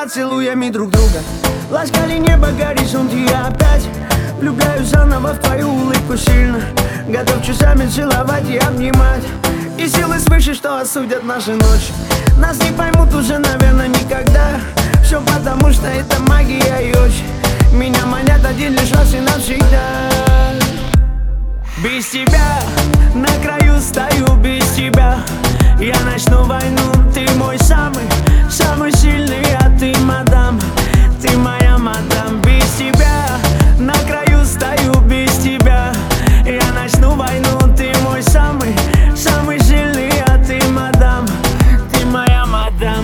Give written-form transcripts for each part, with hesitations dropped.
поцелуями друг друга. Ласкали небо, горизонт, и я опять влюбляюсь заново в твою улыбку сильно. Готов часами целовать и обнимать. И силы свыше, что осудят наши ночи. Нас не поймут уже, наверное, никогда. Все потому, что это магия и очи меня манят один лишь раз и навсегда. Без тебя на краю стою, без тебя я начну войну. Ты мой самый, самый сильный, а ты мадам, ты моя мадам. Без тебя на краю стою, без тебя я начну войну. Ты мой самый, самый сильный, а ты мадам, ты моя мадам.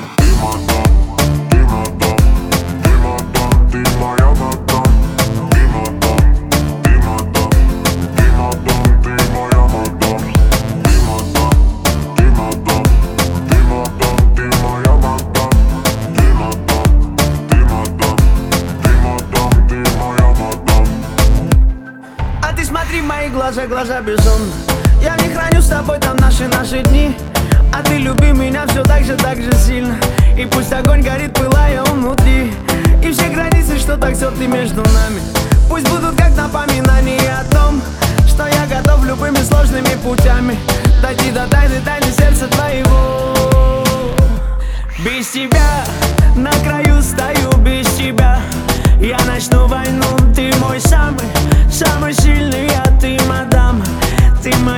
Смотри в мои глаза, глаза безумны. Я в них храню с тобой там наши дни. А ты люби меня все так же сильно. И пусть огонь горит, пылая внутри. И все границы, что так стерты между нами, пусть будут как напоминание о том, что я готов любыми сложными путями дойти до тайны сердца твоего. Без тебя на краю стою, без тебя я начну войну. Ты мой самый, самый сильный, а ты мадам, ты моя